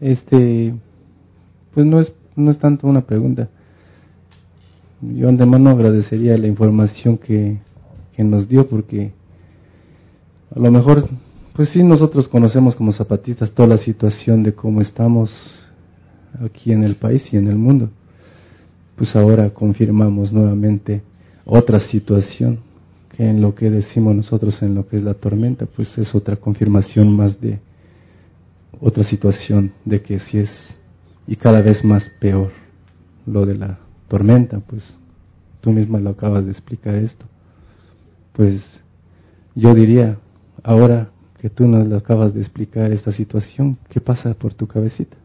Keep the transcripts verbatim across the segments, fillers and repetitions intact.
Este, pues no es, no es tanto una pregunta. Yo antemano agradecería la información que, que nos dio, porque a lo mejor, pues sí, nosotros conocemos como zapatistas toda la situación de cómo estamos aquí en el país y en el mundo. Pues ahora confirmamos nuevamente otra situación, que en lo que decimos nosotros en lo que es la tormenta, pues es otra confirmación más de otra situación de que sí es, y cada vez más peor, lo de la tormenta. Pues tú misma lo acabas de explicar esto. Pues yo diría, ahora que tú nos lo acabas de explicar esta situación, ¿qué pasa por tu cabecita?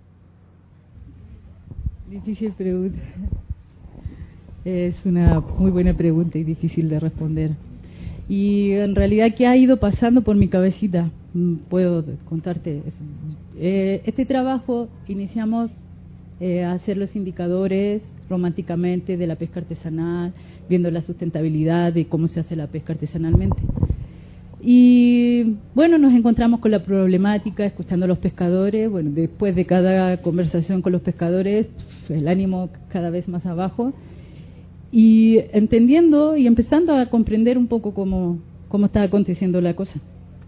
Difícil pregunta. Es una muy buena pregunta y difícil de responder. Y en realidad, ¿qué ha ido pasando por mi cabecita? Puedo contarte eso. Eh, este trabajo iniciamos eh, a hacer los indicadores románticamente de la pesca artesanal, viendo la sustentabilidad de cómo se hace la pesca artesanalmente. Y bueno, nos encontramos con la problemática, escuchando a los pescadores. Bueno, después de cada conversación con los pescadores, el ánimo cada vez más abajo, y entendiendo y empezando a comprender un poco cómo, cómo está aconteciendo la cosa.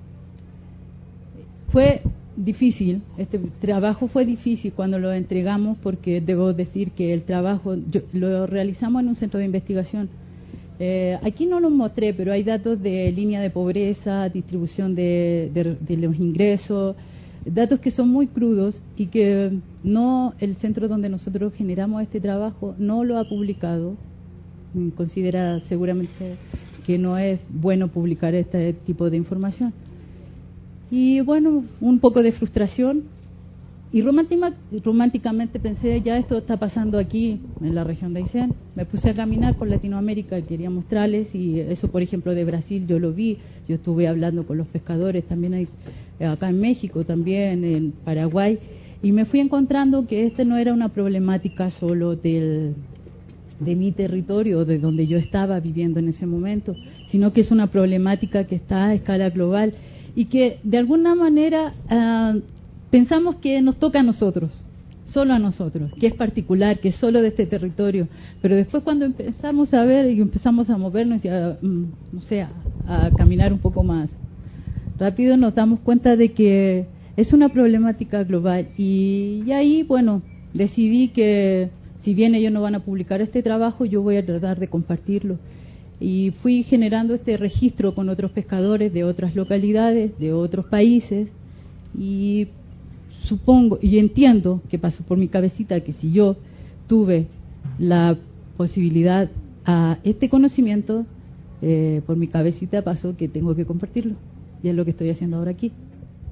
Fue difícil, este trabajo fue difícil cuando lo entregamos, porque debo decir que el trabajo yo, lo realizamos en un centro de investigación. Eh, aquí no los mostré, pero hay datos de línea de pobreza, distribución de, de, de los ingresos, datos que son muy crudos y que no, el centro donde nosotros generamos este trabajo no lo ha publicado. Considera seguramente que no es bueno publicar este tipo de información. Y bueno, un poco de frustración, y románticamente pensé, ya esto está pasando aquí en la región de Aysén. Me puse a caminar por Latinoamérica, quería mostrarles, y eso, por ejemplo, de Brasil yo lo vi. Yo estuve hablando con los pescadores, también hay acá en México, también en Paraguay, y me fui encontrando que este no era una problemática solo del de mi territorio, de donde yo estaba viviendo en ese momento, sino que es una problemática que está a escala global y que de alguna manera uh, pensamos que nos toca a nosotros, solo a nosotros, que es particular, que es solo de este territorio, pero después cuando empezamos a ver y empezamos a movernos y a, um, no sé, a, a caminar un poco más rápido, nos damos cuenta de que es una problemática global. Y, y ahí, bueno, decidí que si bien ellos no van a publicar este trabajo, yo voy a tratar de compartirlo. Y fui generando este registro con otros pescadores de otras localidades, de otros países, y supongo y entiendo que pasó por mi cabecita que si yo tuve la posibilidad a este conocimiento, eh, por mi cabecita pasó que tengo que compartirlo. Y es lo que estoy haciendo ahora aquí.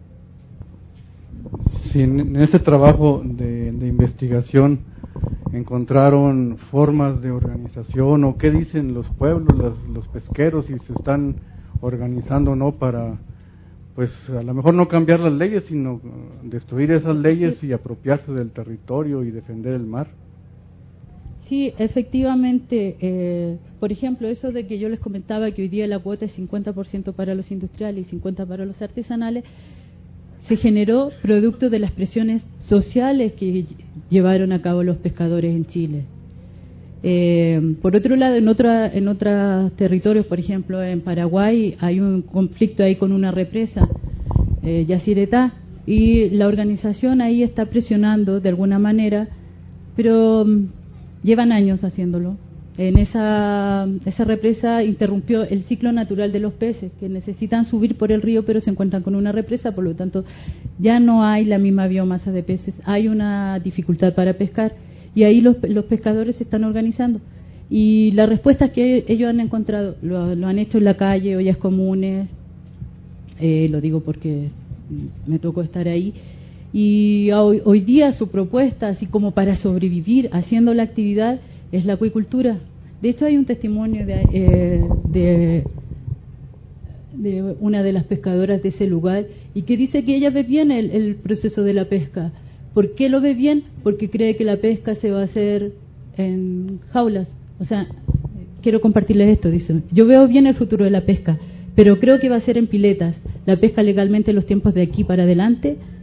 Sí, en este trabajo de, de investigación, ¿encontraron formas de organización o qué dicen los pueblos, los, los pesqueros, si se están organizando o no para, pues a lo mejor no cambiar las leyes, sino destruir esas leyes y apropiarse del territorio y defender el mar? Sí, efectivamente. Eh, por ejemplo, eso de que yo les comentaba que hoy día la cuota es cincuenta por ciento para los industriales y cincuenta por ciento para los artesanales, se generó producto de las presiones sociales que llevaron a cabo los pescadores en Chile. Eh, por otro lado, en otra, en otros territorios, por ejemplo en Paraguay, hay un conflicto ahí con una represa, eh, Yacyretá, y la organización ahí está presionando de alguna manera, pero um, llevan años haciéndolo. En esa, esa represa interrumpió el ciclo natural de los peces, que necesitan subir por el río, pero se encuentran con una represa, por lo tanto ya no hay la misma biomasa de peces, hay una dificultad para pescar, y ahí los, los pescadores se están organizando. Y las respuestas que ellos han encontrado, lo, lo han hecho en la calle, ollas comunes, eh, lo digo porque me tocó estar ahí, y hoy, hoy día su propuesta, así como para sobrevivir haciendo la actividad, es la acuicultura. De hecho, hay un testimonio de, eh, de, de una de las pescadoras de ese lugar, y que dice que ella ve bien el, el proceso de la pesca. ¿Por qué lo ve bien? Porque cree que la pesca se va a hacer en jaulas. O sea, quiero compartirles esto, dice. Yo veo bien el futuro de la pesca, pero creo que va a ser en piletas. La pesca legalmente en los tiempos de aquí para adelante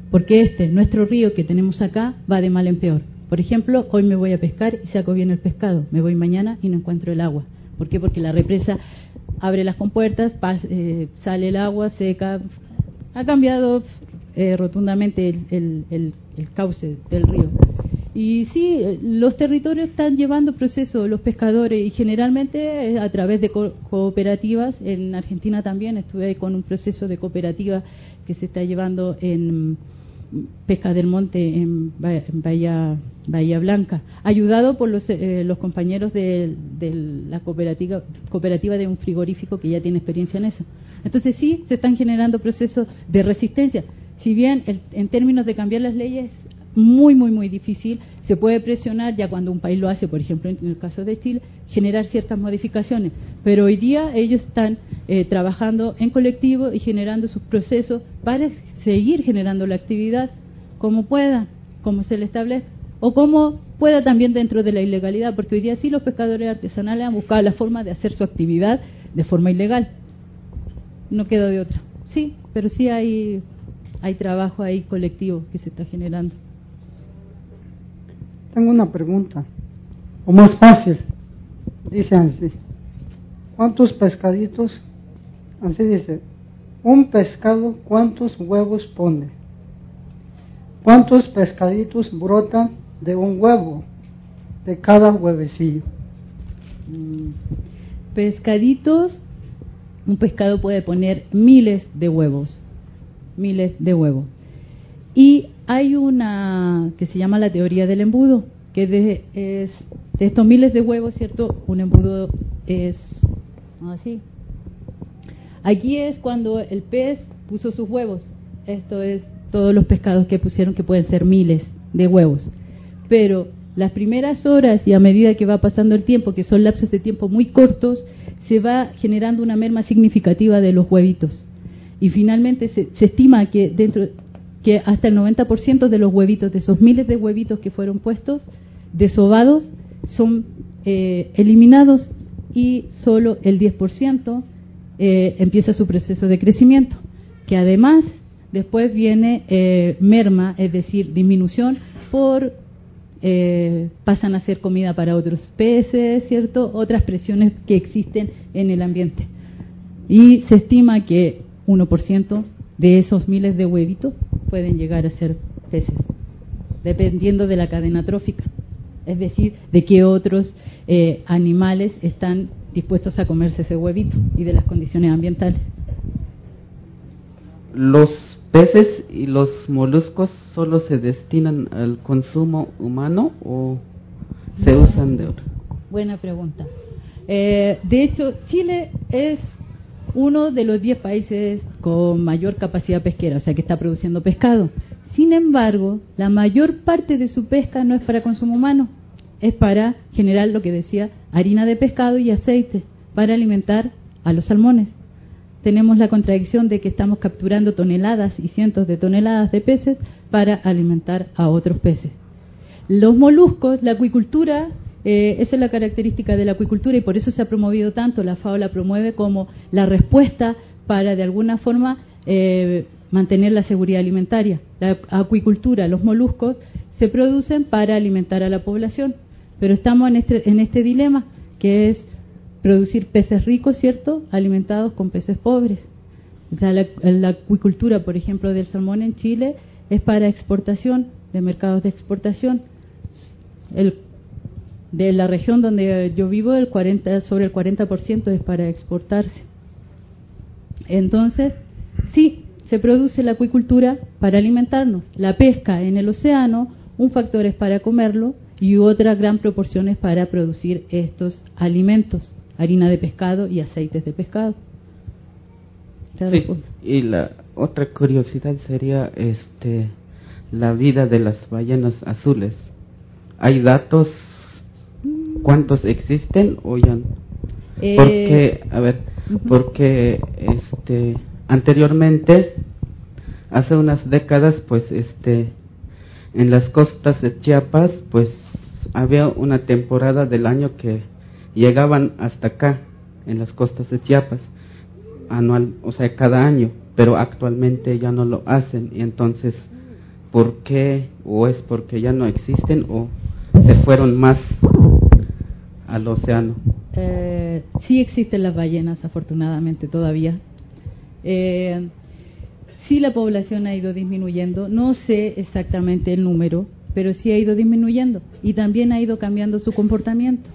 porque este, nuestro río que tenemos acá, va de mal en peor. Por ejemplo, hoy me voy a pescar y saco bien el pescado, me voy mañana y no encuentro el agua. ¿Por qué? Porque la represa abre las compuertas, pas, eh, sale el agua, seca, ha cambiado eh, rotundamente el, el, el, el cauce del río. Y sí, los territorios están llevando procesos, los pescadores, y generalmente a través de co cooperativas. En Argentina también estuve ahí con un proceso de cooperativa que se está llevando en Pesca del Monte, en Bahía, Bahía Blanca, ayudado por los, eh, los compañeros de, de la cooperativa, cooperativa de un frigorífico que ya tiene experiencia en eso. Entonces sí, se están generando procesos de resistencia. Si bien el, en términos de cambiar las leyes, muy, muy, muy difícil, se puede presionar ya cuando un país lo hace, por ejemplo, en el caso de Chile, generar ciertas modificaciones. Pero hoy día ellos están eh, trabajando en colectivo y generando sus procesos para seguir generando la actividad como pueda, como se le establece, o como pueda también dentro de la ilegalidad, porque hoy día sí los pescadores artesanales han buscado la forma de hacer su actividad de forma ilegal. No quedó de otra. Sí, pero sí hay, hay trabajo ahí colectivo que se está generando. Tengo una pregunta, o más fácil, dice así: ¿cuántos pescaditos? Así dice, un pescado, ¿cuántos huevos pone? ¿Cuántos pescaditos brotan de un huevo, de cada huevecillo? Pescaditos, un pescado puede poner miles de huevos, miles de huevos. Y hay una que se llama la teoría del embudo, que de, es de estos miles de huevos, ¿cierto? Un embudo es así. Aquí es cuando el pez puso sus huevos. Esto es todos los pescados que pusieron, que pueden ser miles de huevos. Pero las primeras horas y a medida que va pasando el tiempo, que son lapsos de tiempo muy cortos, se va generando una merma significativa de los huevitos. Y finalmente se, se estima que dentro que hasta el noventa por ciento de los huevitos, de esos miles de huevitos que fueron puestos, desovados, son eh, eliminados, y solo el diez por ciento eh, empieza su proceso de crecimiento, que además después viene eh, merma, es decir, disminución por eh, pasan a ser comida para otros peces, ¿cierto? Otras presiones que existen en el ambiente. Y se estima que uno por ciento de esos miles de huevitos pueden llegar a ser peces, dependiendo de la cadena trófica, es decir, de qué otros eh, animales están dispuestos a comerse ese huevito y de las condiciones ambientales. ¿Los peces y los moluscos solo se destinan al consumo humano o se usan de otro? Buena pregunta. Eh, de hecho, Chile es uno de los diez países con mayor capacidad pesquera, o sea que está produciendo pescado. Sin embargo, la mayor parte de su pesca no es para consumo humano, es para generar lo que decía, harina de pescado y aceite, para alimentar a los salmones. Tenemos la contradicción de que estamos capturando toneladas y cientos de toneladas de peces para alimentar a otros peces. Los moluscos, la acuicultura, Eh, esa es la característica de la acuicultura y por eso se ha promovido tanto, la FAO la promueve como la respuesta para de alguna forma eh, mantener la seguridad alimentaria. La acuicultura, los moluscos, se producen para alimentar a la población, pero estamos en este, en este dilema, que es producir peces ricos, ¿cierto?, alimentados con peces pobres. O sea, la, la acuicultura, por ejemplo, del salmón en Chile es para exportación, de mercados de exportación. El De la región donde yo vivo, el cuarenta, sobre el cuarenta por ciento es para exportarse. Entonces, sí, se produce la acuicultura para alimentarnos. La pesca en el océano, un factor es para comerlo y otra gran proporción es para producir estos alimentos, harina de pescado y aceites de pescado. Sí, y la otra curiosidad sería este la vida de las ballenas azules. ¿Hay datos? ¿Cuántos existen o ya no? Eh, porque, a ver, uh-huh. porque este anteriormente, hace unas décadas, pues este en las costas de Chiapas, pues había una temporada del año que llegaban hasta acá, en las costas de Chiapas, anual, o sea, cada año, pero actualmente ya no lo hacen, y entonces ¿por qué? ¿O es porque ya no existen o se fueron más al océano? Eh, sí existen las ballenas, afortunadamente todavía. Eh, sí la población ha ido disminuyendo, no sé exactamente el número, pero sí ha ido disminuyendo y también ha ido cambiando su comportamiento.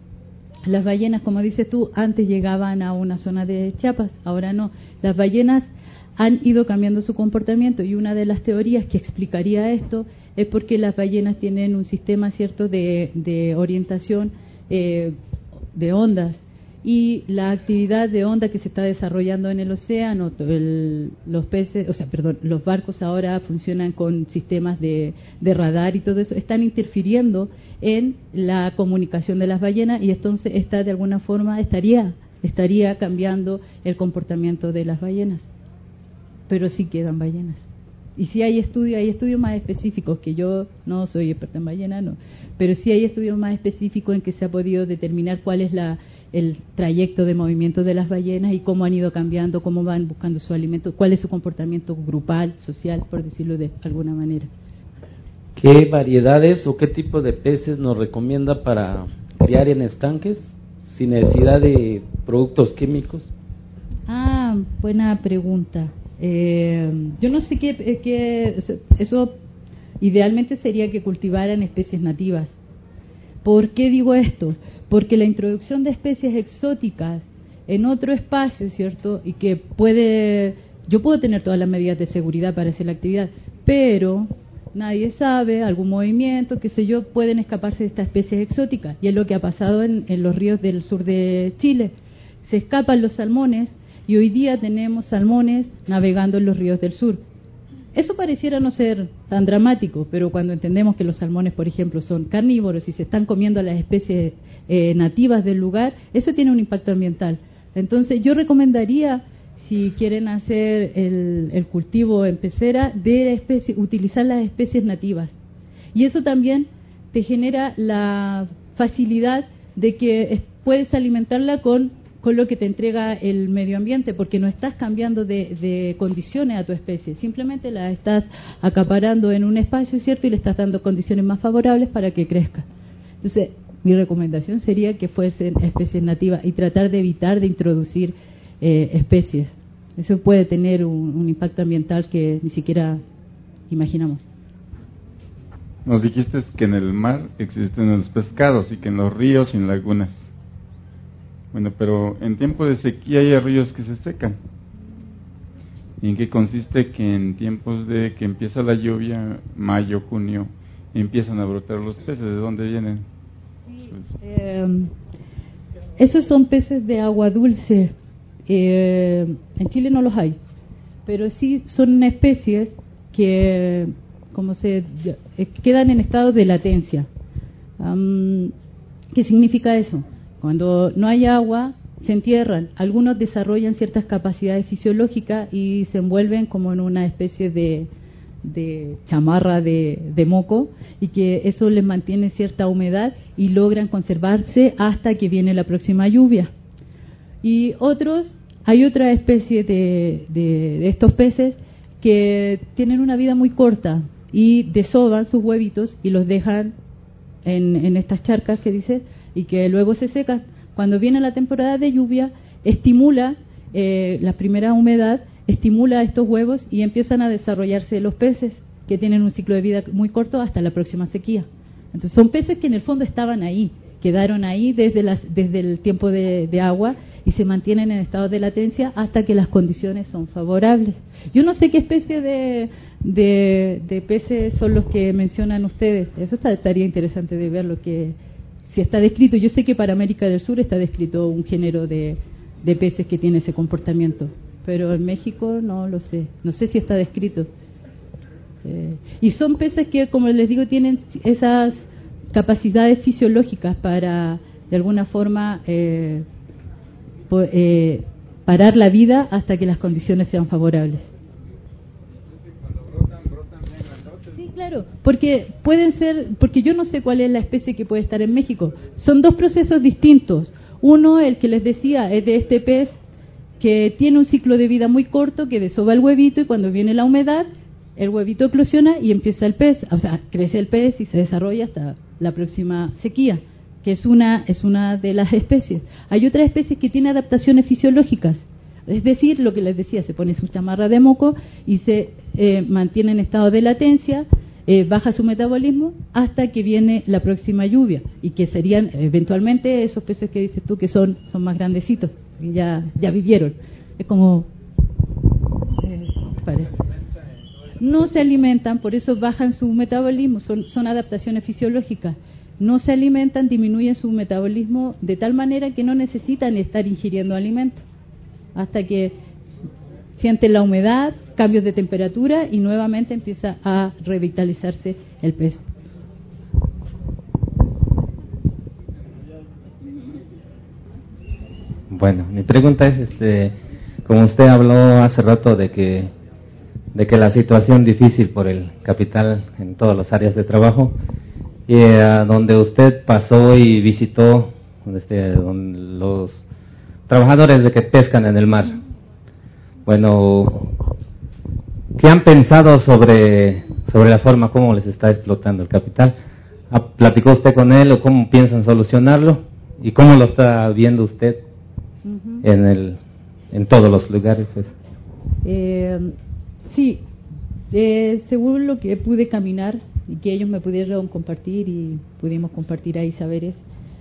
Las ballenas, como dices tú, antes llegaban a una zona de Chiapas, ahora no. Las ballenas han ido cambiando su comportamiento y una de las teorías que explicaría esto es porque las ballenas tienen un sistema cierto de, de orientación eh, de ondas, y la actividad de onda que se está desarrollando en el océano, el, los peces, o sea, perdón, los barcos ahora funcionan con sistemas de, de radar y todo eso, están interfiriendo en la comunicación de las ballenas y entonces está de alguna forma estaría estaría cambiando el comportamiento de las ballenas, pero sí quedan ballenas. Y sí hay estudios, hay estudios más específicos, que yo no soy experta en ballenas, no, pero sí hay estudios más específicos en que se ha podido determinar cuál es la el trayecto de movimiento de las ballenas y cómo han ido cambiando, cómo van buscando su alimento, cuál es su comportamiento grupal, social, por decirlo de alguna manera. ¿Qué variedades o qué tipo de peces nos recomienda para criar en estanques sin necesidad de productos químicos? Ah, buena pregunta. Eh, yo no sé qué, qué, eso idealmente sería que cultivaran especies nativas. ¿Por qué digo esto? Porque la introducción de especies exóticas en otro espacio, ¿cierto? Y que puede, yo puedo tener todas las medidas de seguridad para hacer la actividad, pero nadie sabe, algún movimiento, qué sé yo, pueden escaparse de estas especies exóticas. Y es lo que ha pasado en, en los ríos del sur de Chile. Se escapan los salmones y hoy día tenemos salmones navegando en los ríos del sur. Eso pareciera no ser tan dramático, pero cuando entendemos que los salmones, por ejemplo, son carnívoros y se están comiendo a las especies eh, nativas del lugar, eso tiene un impacto ambiental. Entonces yo recomendaría, si quieren hacer el, el cultivo en pecera, de especie, utilizar las especies nativas. Y eso también te genera la facilidad de que puedes alimentarla con con lo que te entrega el medio ambiente, porque no estás cambiando de, de condiciones a tu especie, simplemente la estás acaparando en un espacio, ¿cierto? Y le estás dando condiciones más favorables para que crezca. Entonces, mi recomendación sería que fuesen especies nativas y tratar de evitar de introducir eh, especies. Eso puede tener un, un impacto ambiental que ni siquiera imaginamos. Nos dijiste que en el mar existen los pescados y que en los ríos y en lagunas. Bueno, pero en tiempo de sequía hay ríos que se secan. ¿Y en qué consiste? Que en tiempos de que empieza la lluvia, mayo, junio, empiezan a brotar los peces. ¿De dónde vienen? Sí, eh, esos son peces de agua dulce. Eh, en Chile no los hay, pero sí son especies que, como se quedan en estado de latencia. Um, ¿Qué significa eso? Cuando no hay agua, se entierran. Algunos desarrollan ciertas capacidades fisiológicas y se envuelven como en una especie de, de chamarra de, de moco, y que eso les mantiene cierta humedad y logran conservarse hasta que viene la próxima lluvia. Y otros, hay otra especie de, de, de estos peces que tienen una vida muy corta y desovan sus huevitos y los dejan en, en estas charcas que dice, y que luego se secan. Cuando viene la temporada de lluvia, estimula eh, la primera humedad, estimula estos huevos y empiezan a desarrollarse los peces, que tienen un ciclo de vida muy corto hasta la próxima sequía. Entonces son peces que en el fondo estaban ahí, quedaron ahí desde, las, desde el tiempo de, de agua y se mantienen en estado de latencia hasta que las condiciones son favorables. Yo no sé qué especie de, de, de peces son los que mencionan ustedes. Eso está, estaría interesante de ver lo que si está descrito. Yo sé que para América del Sur está descrito un género de, de peces que tiene ese comportamiento, pero en México no lo sé, no sé si está descrito. Eh, y son peces que, como les digo, tienen esas capacidades fisiológicas para, de alguna forma, eh, po, eh, parar la vida hasta que las condiciones sean favorables. Sí, claro, porque pueden ser, porque yo no sé cuál es la especie que puede estar en México. Son dos procesos distintos. Uno, el que les decía, es de este pez que tiene un ciclo de vida muy corto, que desova el huevito y cuando viene la humedad el huevito eclosiona y empieza el pez, o sea, crece el pez y se desarrolla hasta la próxima sequía, que es una, es una de las especies. Hay otras especies que tienen adaptaciones fisiológicas, es decir, lo que les decía, se pone su chamarra de moco y se eh, mantiene en estado de latencia, eh, baja su metabolismo hasta que viene la próxima lluvia, y que serían eventualmente esos peces que dices tú que son, son más grandecitos, que ya, ya vivieron. Es como... Eh, no se alimentan, por eso bajan su metabolismo, son, son adaptaciones fisiológicas. No se alimentan, disminuyen su metabolismo de tal manera que no necesitan estar ingiriendo alimentos hasta que sienten la humedad, cambios de temperatura y nuevamente empieza a revitalizarse el pez. Bueno, mi pregunta es, este, como usted habló hace rato de que de que la situación difícil por el capital en todas las áreas de trabajo, y a donde usted pasó y visitó este, donde los trabajadores de que pescan en el mar. Bueno, ¿qué han pensado sobre sobre la forma como les está explotando el capital? ¿Platicó usted con él o cómo piensan solucionarlo? ¿Y cómo lo está viendo usted uh-huh. en el en todos los lugares? Pues? Eh, sí, eh, según lo que pude caminar y que ellos me pudieron compartir y pudimos compartir ahí saberes,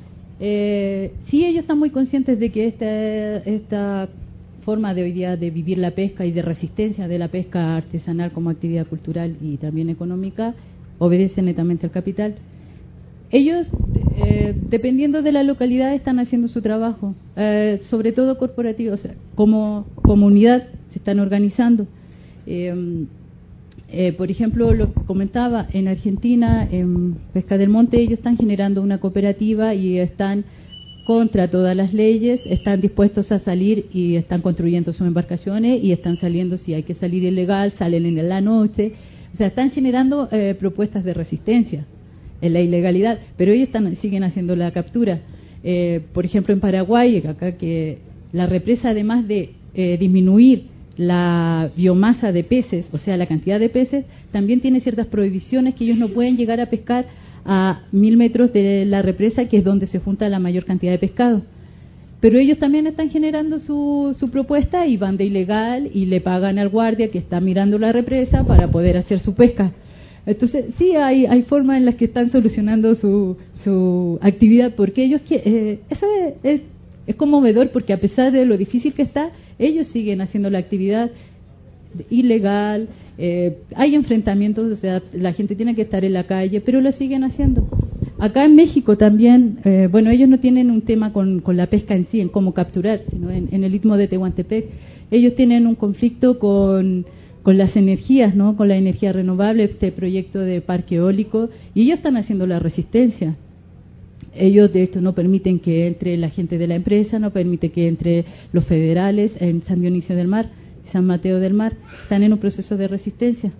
eh, sí, ellos están muy conscientes de que esta, esta forma de hoy día de vivir la pesca y de resistencia de la pesca artesanal como actividad cultural y también económica obedece netamente al capital. Ellos, eh, dependiendo de la localidad, están haciendo su trabajo, eh, sobre todo corporativo, o sea, como comunidad se están organizando. Eh, eh, por ejemplo, lo que comentaba, en Argentina, en Pesca del Monte, ellos están generando una cooperativa y están contra todas las leyes, están dispuestos a salir y están construyendo sus embarcaciones y están saliendo, si hay que salir ilegal, salen en la noche, o sea, están generando eh, propuestas de resistencia en la ilegalidad, pero ellos están, siguen haciendo la captura. Eh, por ejemplo, en Paraguay, acá que la represa, además de eh, disminuir la biomasa de peces, o sea, la cantidad de peces, también tiene ciertas prohibiciones que ellos no pueden llegar a pescar a mil metros de la represa, que es donde se junta la mayor cantidad de pescado. Pero ellos también están generando su, su propuesta y van de ilegal y le pagan al guardia que está mirando la represa para poder hacer su pesca. Entonces, sí hay, hay formas en las que están solucionando su, su actividad, porque ellos, eh, eso es, es, es conmovedor, porque a pesar de lo difícil que está, ellos siguen haciendo la actividad ilegal, eh, hay enfrentamientos, o sea, la gente tiene que estar en la calle, pero lo siguen haciendo. Acá en México también, eh, bueno, ellos no tienen un tema con, con la pesca en sí, en cómo capturar, sino en, en el Istmo de Tehuantepec. Ellos tienen un conflicto con... con las energías, ¿no? Con la energía renovable, este proyecto de parque eólico, y ellos están haciendo la resistencia. Ellos, de hecho, no permiten que entre la gente de la empresa, no permiten que entre los federales en San Dionisio del Mar, San Mateo del Mar, están en un proceso de resistencia.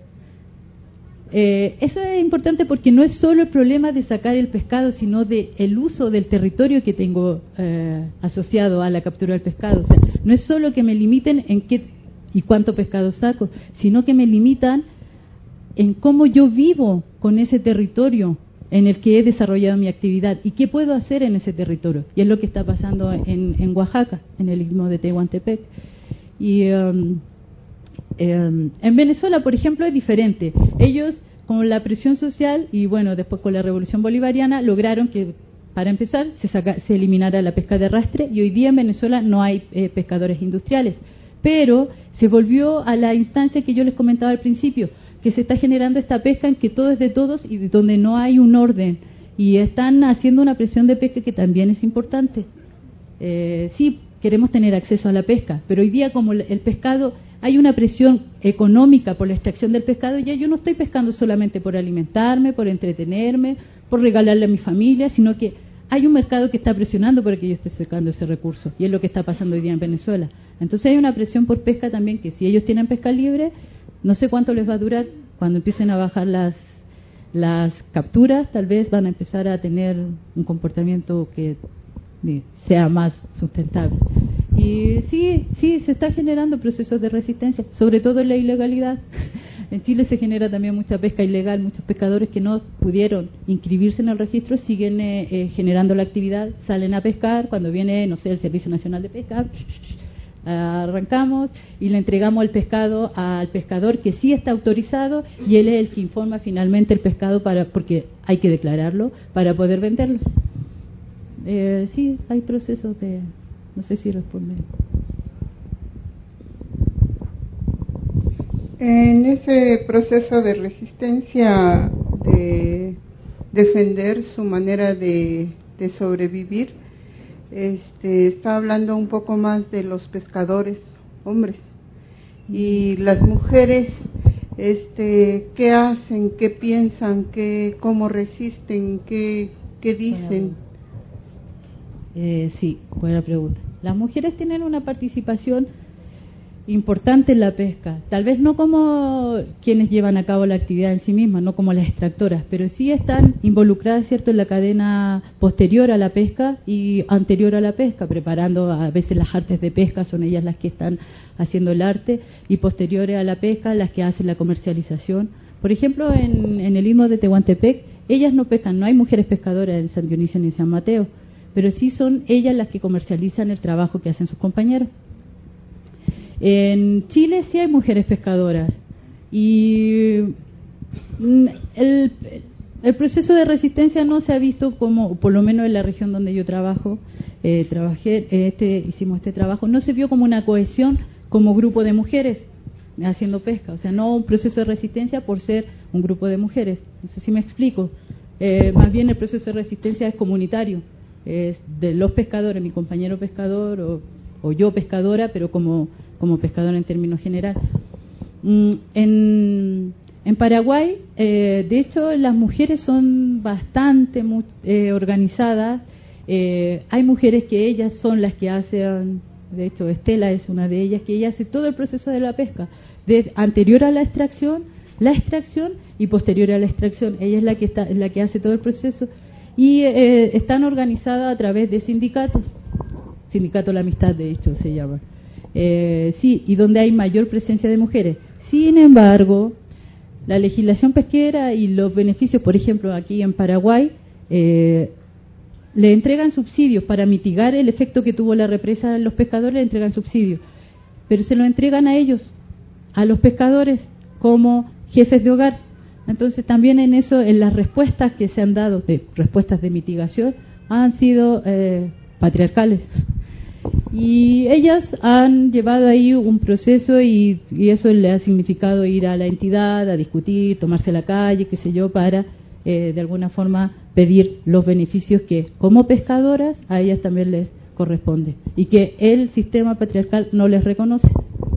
Eh, eso es importante porque no es solo el problema de sacar el pescado, sino de el uso del territorio que tengo eh, asociado a la captura del pescado. O sea, no es solo que me limiten en qué y cuánto pescado saco, sino que me limitan en cómo yo vivo con ese territorio en el que he desarrollado mi actividad y qué puedo hacer en ese territorio. Y es lo que está pasando en, en Oaxaca, en el Istmo de Tehuantepec. Y um, um, en Venezuela, por ejemplo, es diferente. Ellos, con la presión social y bueno, después con la Revolución Bolivariana, lograron que, para empezar, se, saca, se eliminara la pesca de arrastre, y hoy día en Venezuela no hay eh, pescadores industriales. Pero se volvió a la instancia que yo les comentaba al principio, que se está generando esta pesca en que todo es de todos y donde no hay un orden, y están haciendo una presión de pesca que también es importante. Eh, sí, queremos tener acceso a la pesca, pero hoy día, como el pescado, hay una presión económica por la extracción del pescado, y ya yo no estoy pescando solamente por alimentarme, por entretenerme, por regalarle a mi familia, sino que hay un mercado que está presionando para que yo esté sacando ese recurso, y es lo que está pasando hoy día en Venezuela. Entonces hay una presión por pesca también, que si ellos tienen pesca libre, no sé cuánto les va a durar. Cuando empiecen a bajar las las capturas, tal vez van a empezar a tener un comportamiento que sea más sustentable. Y sí, sí, se está generando procesos de resistencia, sobre todo en la ilegalidad. En Chile se genera también mucha pesca ilegal, muchos pescadores que no pudieron inscribirse en el registro siguen eh, eh, generando la actividad, salen a pescar, cuando viene, no sé, el Servicio Nacional de Pesca, arrancamos y le entregamos el pescado al pescador que sí está autorizado y él es el que informa finalmente el pescado para porque hay que declararlo para poder venderlo. Eh, sí, hay procesos de... no sé si responde. En ese proceso de resistencia, de defender su manera de, de sobrevivir, este, está hablando un poco más de los pescadores, hombres, y las mujeres, este, ¿qué hacen? ¿Qué piensan? ¿Qué, cómo resisten? ¿Qué, qué dicen? Eh, sí, buena pregunta. Las mujeres tienen una participación importante en la pesca, tal vez no como quienes llevan a cabo la actividad en sí misma, no como las extractoras, pero sí están involucradas, cierto, en la cadena posterior a la pesca y anterior a la pesca, preparando a veces las artes de pesca, son ellas las que están haciendo el arte, y posteriores a la pesca las que hacen la comercialización. Por ejemplo, en, en el istmo de Tehuantepec, ellas no pescan, no hay mujeres pescadoras en San Dionisio ni en San Mateo, pero sí son ellas las que comercializan el trabajo que hacen sus compañeros. En Chile sí hay mujeres pescadoras y el, el proceso de resistencia no se ha visto como, por lo menos en la región donde yo trabajo, eh, trabajé, este, hicimos este trabajo, no se vio como una cohesión como grupo de mujeres haciendo pesca, o sea, no un proceso de resistencia por ser un grupo de mujeres, no sé si me explico, eh, más bien el proceso de resistencia es comunitario, es de los pescadores, mi compañero pescador o, o yo pescadora, pero como como pescadora en términos generales. Mm, en, en Paraguay, eh, de hecho, las mujeres son bastante muy, eh, organizadas. Eh, hay mujeres que ellas son las que hacen, de hecho, Estela es una de ellas, que ella hace todo el proceso de la pesca, de, anterior a la extracción, la extracción y posterior a la extracción. Ella es la que está, es la que hace todo el proceso y eh, están organizadas a través de sindicatos. Sindicato La Amistad, de hecho, se llama. Eh, sí, y donde hay mayor presencia de mujeres. Sin embargo, la legislación pesquera y los beneficios, por ejemplo, aquí en Paraguay, eh, le entregan subsidios para mitigar el efecto que tuvo la represa en los pescadores, le entregan subsidios, pero se lo entregan a ellos, a los pescadores, como jefes de hogar. Entonces, también en eso, en las respuestas que se han dado, de respuestas de mitigación, han sido eh, patriarcales. Y ellas han llevado ahí un proceso y, y eso le ha significado ir a la entidad a discutir, tomarse la calle, qué sé yo, para eh, de alguna forma pedir los beneficios que como pescadoras a ellas también les corresponde y que el sistema patriarcal no les reconoce.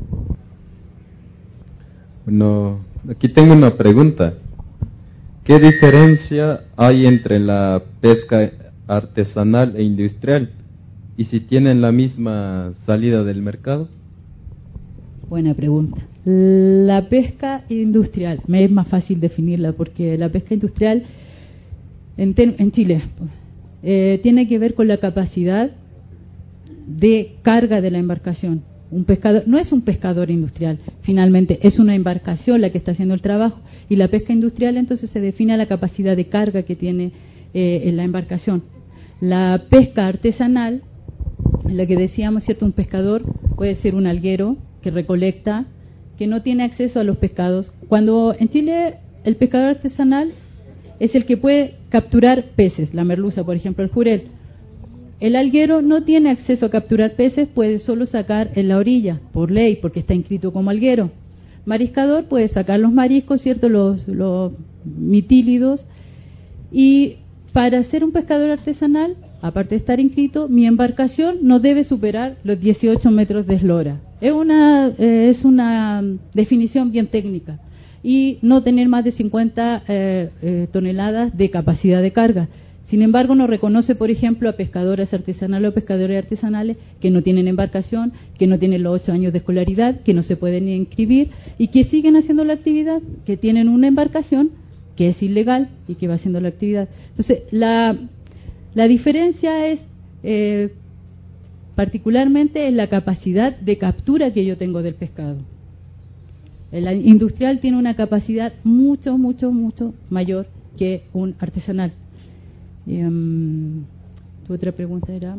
Bueno, aquí tengo una pregunta. ¿Qué diferencia hay entre la pesca artesanal e industrial? ¿Y si tienen la misma salida del mercado? Buena pregunta. La pesca industrial, me es más fácil definirla porque la pesca industrial en, en Chile eh, tiene que ver con la capacidad de carga de la embarcación. Un pescador no es un pescador industrial, finalmente es una embarcación la que está haciendo el trabajo, y la pesca industrial entonces se define a la capacidad de carga que tiene eh, en la embarcación. La pesca artesanal, la que decíamos, cierto, un pescador puede ser un alguero que recolecta, que no tiene acceso a los pescados. Cuando en Chile el pescador artesanal es el que puede capturar peces, la merluza, por ejemplo, el jurel. El alguero no tiene acceso a capturar peces, puede solo sacar en la orilla, por ley, porque está inscrito como alguero. Mariscador puede sacar los mariscos, cierto, los, los mitílidos. Y para ser un pescador artesanal, aparte de estar inscrito, mi embarcación no debe superar los dieciocho metros de eslora. Es una, eh, es una definición bien técnica. Y no tener más de cincuenta eh, eh, toneladas de capacidad de carga. Sin embargo, no reconoce, por ejemplo, a pescadoras artesanales o pescadores artesanales que no tienen embarcación, que no tienen los ocho años de escolaridad, que no se pueden ni inscribir y que siguen haciendo la actividad, que tienen una embarcación que es ilegal y que va haciendo la actividad. Entonces, la, la diferencia es eh, particularmente en la capacidad de captura que yo tengo del pescado. El industrial tiene una capacidad mucho, mucho, mucho mayor que un artesanal. Y, um, tu otra pregunta era...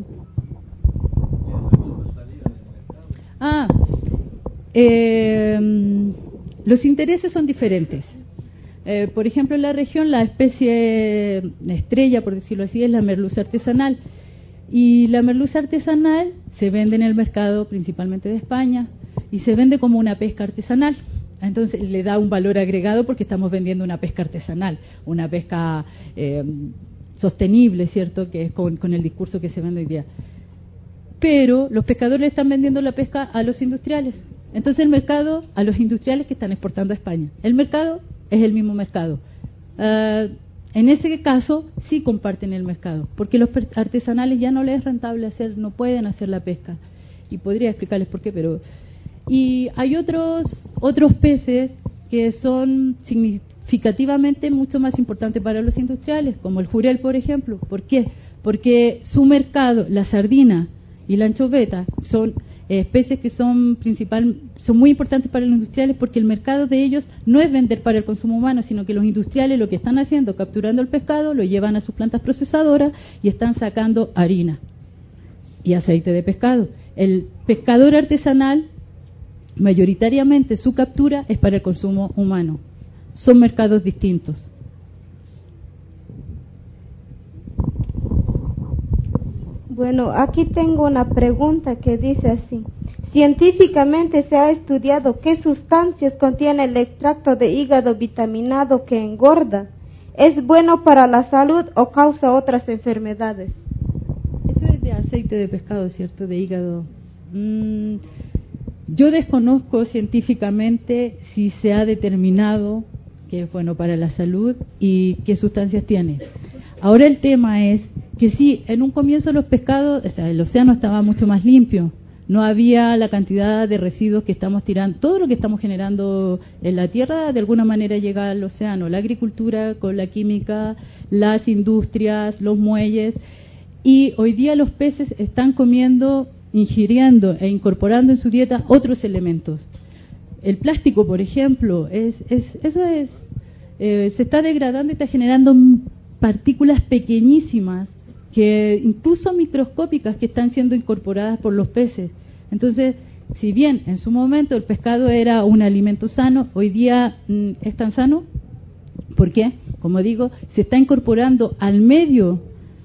Ah, eh, los intereses son diferentes. Eh, por ejemplo, en la región la especie estrella, por decirlo así, es la merluza artesanal. Y la merluza artesanal se vende en el mercado principalmente de España y se vende como una pesca artesanal. Entonces le da un valor agregado porque estamos vendiendo una pesca artesanal, una pesca eh, sostenible, ¿cierto? Que es con, con el discurso que se vende hoy día. Pero los pescadores están vendiendo la pesca a los industriales. Entonces el mercado a los industriales que están exportando a España. El mercado es el mismo mercado. Uh, en ese caso sí comparten el mercado, porque los artesanales ya no les es rentable hacer, no pueden hacer la pesca. Y podría explicarles por qué, pero... Y hay otros otros peces que son significativamente mucho más importantes para los industriales, como el jurel, por ejemplo. ¿Por qué? Porque su mercado, la sardina y la anchoveta, son eh, especies que son principal, son muy importantes para los industriales, porque el mercado de ellos no es vender para el consumo humano, sino que los industriales lo que están haciendo, capturando el pescado, lo llevan a sus plantas procesadoras y están sacando harina y aceite de pescado. El pescador artesanal, mayoritariamente su captura es para el consumo humano. Son mercados distintos. Bueno, aquí tengo una pregunta que dice así. Científicamente se ha estudiado qué sustancias contiene el extracto de hígado vitaminado que engorda. ¿Es bueno para la salud o causa otras enfermedades? Eso es de aceite de pescado, ¿cierto? De hígado. Mm, yo desconozco científicamente si se ha determinado que es bueno para la salud y qué sustancias tiene. Ahora el tema es que sí, en un comienzo los pescados, o sea, el océano estaba mucho más limpio, no había la cantidad de residuos que estamos tirando, todo lo que estamos generando en la tierra de alguna manera llega al océano, la agricultura con la química, las industrias, los muelles, y hoy día los peces están comiendo, ingiriendo e incorporando en su dieta otros elementos. El plástico, por ejemplo, es, es eso es eh, se está degradando y está generando partículas pequeñísimas, que incluso microscópicas, que están siendo incorporadas por los peces. Entonces, si bien en su momento el pescado era un alimento sano, hoy día mm, es tan sano. ¿Por qué? Como digo, se está incorporando al medio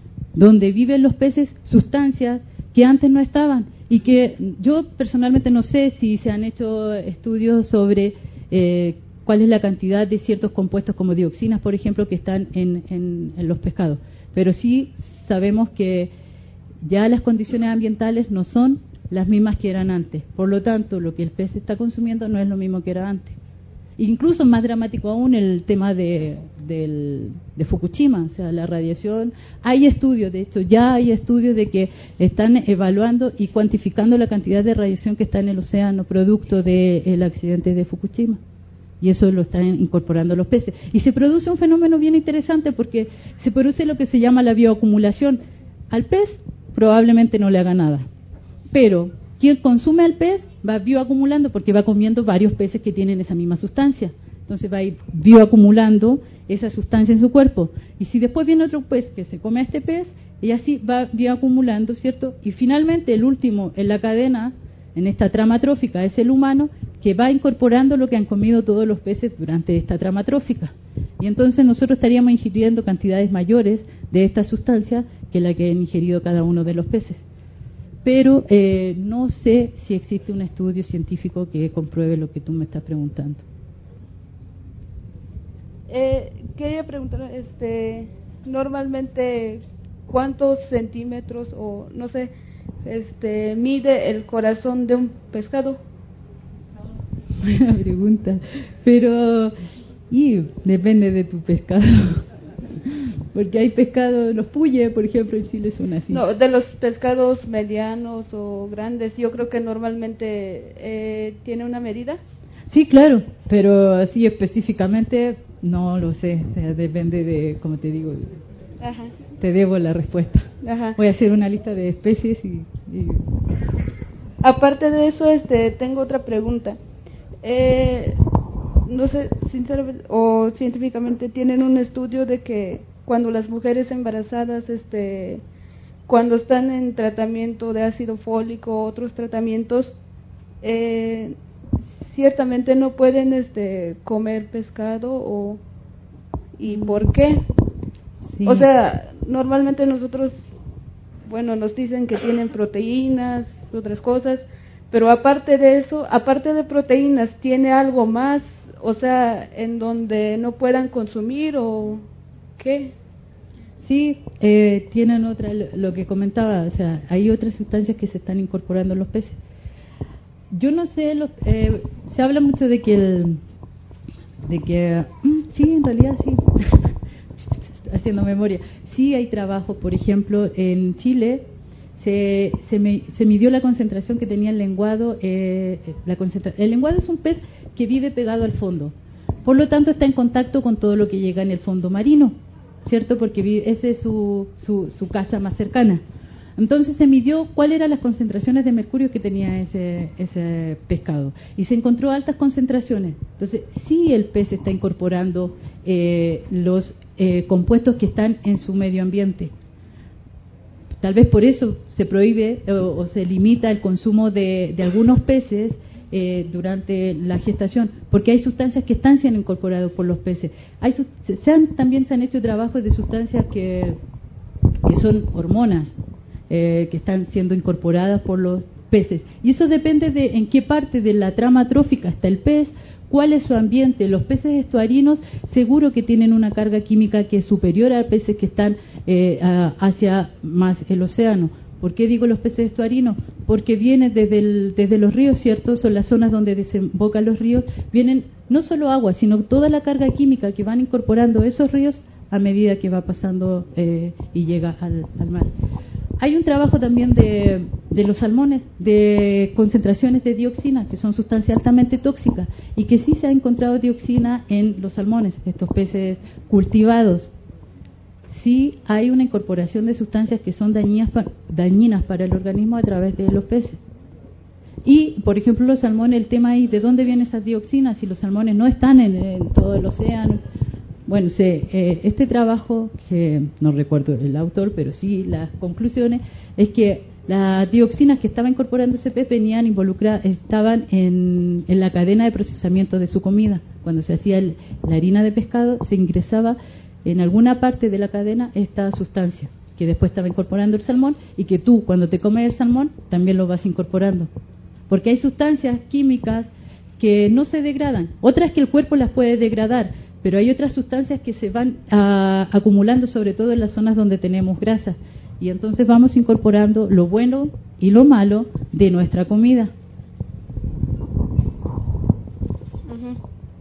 donde viven los peces sustancias que antes no estaban, y que yo personalmente no sé si se han hecho estudios sobre eh, cuál es la cantidad de ciertos compuestos como dioxinas, por ejemplo, que están en, en, en los pescados, pero sí sabemos que ya las condiciones ambientales no son las mismas que eran antes. Por lo tanto, lo que el pez está consumiendo no es lo mismo que era antes. Incluso más dramático aún el tema de, del, de Fukushima, o sea, la radiación. Hay estudios, de hecho, ya hay estudios de que están evaluando y cuantificando la cantidad de radiación que está en el océano producto del accidente de Fukushima. Y eso lo están incorporando los peces. Y se produce un fenómeno bien interesante, porque se produce lo que se llama la bioacumulación. Al pez probablemente no le haga nada, pero quien consume al pez va bioacumulando, porque va comiendo varios peces que tienen esa misma sustancia. Entonces va a ir bioacumulando esa sustancia en su cuerpo. Y si después viene otro pez que se come a este pez, y así va bioacumulando, ¿cierto? Y finalmente el último en la cadena, en esta trama trófica, es el humano, que va incorporando lo que han comido todos los peces durante esta trama trófica. Y entonces nosotros estaríamos ingiriendo cantidades mayores de esta sustancia que la que han ingerido cada uno de los peces. Pero eh, no sé si existe un estudio científico que compruebe lo que tú me estás preguntando. Eh, quería preguntar, este, normalmente, ¿cuántos centímetros o no sé, este, mide el corazón de un pescado? Buena pregunta, pero y depende de tu pescado, porque hay pescados, los puyes, por ejemplo, en Chile son así. No, de los pescados medianos o grandes, yo creo que normalmente eh, tiene una medida. Sí, claro, pero así específicamente no lo sé, o sea, depende de, como te digo, Ajá. Te debo la respuesta. Ajá. Voy a hacer una lista de especies y, y... Aparte de eso, este, tengo otra pregunta. Eh, no sé, sinceramente o científicamente tienen un estudio de que cuando las mujeres embarazadas, este, cuando están en tratamiento de ácido fólico, otros tratamientos, eh, ciertamente no pueden, este, comer pescado o y por qué. Sí. O sea, normalmente nosotros, bueno, nos dicen que tienen proteínas, otras cosas, pero aparte de eso, aparte de proteínas, ¿tiene algo más? O sea, en donde no puedan consumir o qué? Sí, eh, tienen otra, lo que comentaba, o sea, hay otras sustancias que se están incorporando en los peces. Yo no sé, lo, eh, se habla mucho de que el, de que, mm, sí, en realidad sí, haciendo memoria, sí hay trabajo, por ejemplo, en Chile se, se, me, se midió la concentración que tenía el lenguado, eh, la concentra, el lenguado es un pez que vive pegado al fondo, por lo tanto está en contacto con todo lo que llega en el fondo marino, ¿cierto? Porque vive, esa es su, su, su casa más cercana. Entonces se midió cuáles eran las concentraciones de mercurio que tenía ese, ese pescado y se encontró altas concentraciones. Entonces sí el pez está incorporando eh, los eh, compuestos que están en su medio ambiente. Tal vez por eso se prohíbe o, o se limita el consumo de, de algunos peces eh, durante la gestación, porque hay sustancias que están siendo incorporadas por los peces. Hay, se han, también se han hecho trabajos de sustancias que, que son hormonas, Eh, que están siendo incorporadas por los peces, y eso depende de en qué parte de la trama trófica está el pez, cuál es su ambiente. Los peces estuarinos seguro que tienen una carga química que es superior a peces que están eh, a, hacia más el océano. ¿Por qué digo los peces estuarinos? Porque vienen desde, el, desde los ríos, ¿cierto? Son las zonas donde desembocan los ríos, vienen no solo agua, sino toda la carga química que van incorporando esos ríos a medida que va pasando eh, y llega al, al mar. Hay un trabajo también de, de los salmones, de concentraciones de dioxina, que son sustancias altamente tóxicas, y que sí se ha encontrado dioxina en los salmones, estos peces cultivados. Sí hay una incorporación de sustancias que son dañinas, dañinas para el organismo a través de los peces. Y, por ejemplo, los salmones, el tema ahí, ¿de dónde vienen esas dioxinas? Si los salmones no están en, en todo el océano. Bueno, sí, eh, este trabajo, que no recuerdo el autor, pero sí las conclusiones, es que las dioxinas que estaba incorporando ese pez venían involucradas, estaban en, en la cadena de procesamiento de su comida. Cuando se hacía el, la harina de pescado, se ingresaba en alguna parte de la cadena esta sustancia, que después estaba incorporando el salmón, y que tú, cuando te comes el salmón, también lo vas incorporando. Porque hay sustancias químicas que no se degradan, otras que el cuerpo las puede degradar, pero hay otras sustancias que se van a, acumulando sobre todo en las zonas donde tenemos grasa, y entonces vamos incorporando lo bueno y lo malo de nuestra comida. Uh-huh.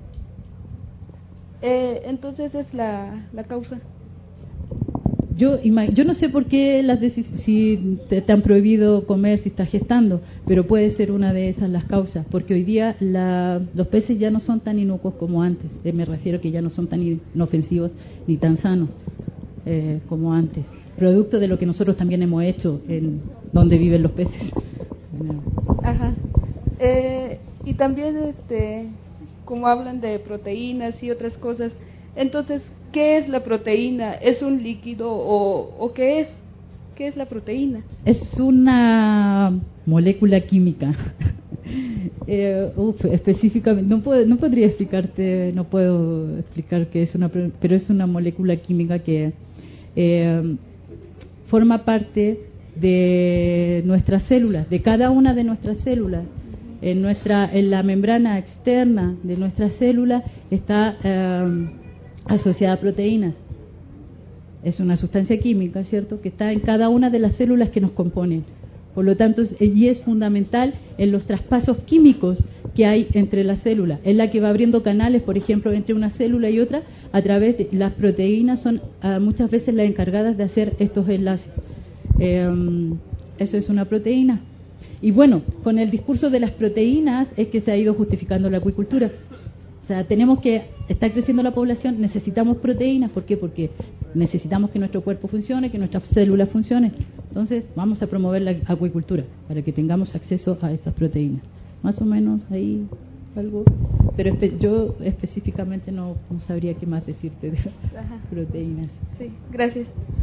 eh, entonces es la, la causa. Yo, yo no sé por qué las si te, te han prohibido comer si estás gestando, pero puede ser una de esas las causas, porque hoy día la, los peces ya no son tan inocuos como antes, eh, me refiero que ya no son tan inofensivos ni tan sanos eh, como antes, producto de lo que nosotros también hemos hecho en donde viven los peces. Ajá. Eh, y también, este, como hablan de proteínas y otras cosas, entonces, ¿qué es la proteína? ¿Es un líquido o, o qué es? ¿Qué es la proteína? Es una molécula química. eh, uf, específicamente, no puedo, no podría explicarte, no puedo explicar qué es una, pero es una molécula química que eh, forma parte de nuestras células, de cada una de nuestras células. En nuestra, en la membrana externa de nuestras células está eh, asociada a proteínas. Es una sustancia química, ¿cierto?, que está en cada una de las células que nos componen. Por lo tanto, y es fundamental en los traspasos químicos que hay entre las células. Es la que va abriendo canales, por ejemplo, entre una célula y otra, a través de las proteínas, son uh, muchas veces las encargadas de hacer estos enlaces. Eh, eso es una proteína. Y bueno, con el discurso de las proteínas es que se ha ido justificando la acuicultura. O sea, tenemos que, está creciendo la población, necesitamos proteínas. ¿Por qué? Porque necesitamos que nuestro cuerpo funcione, que nuestras células funcionen. Entonces, vamos a promover la acuicultura para que tengamos acceso a esas proteínas. Más o menos ahí algo, pero espe yo específicamente no, no sabría qué más decirte de Ajá. proteínas. Sí, gracias.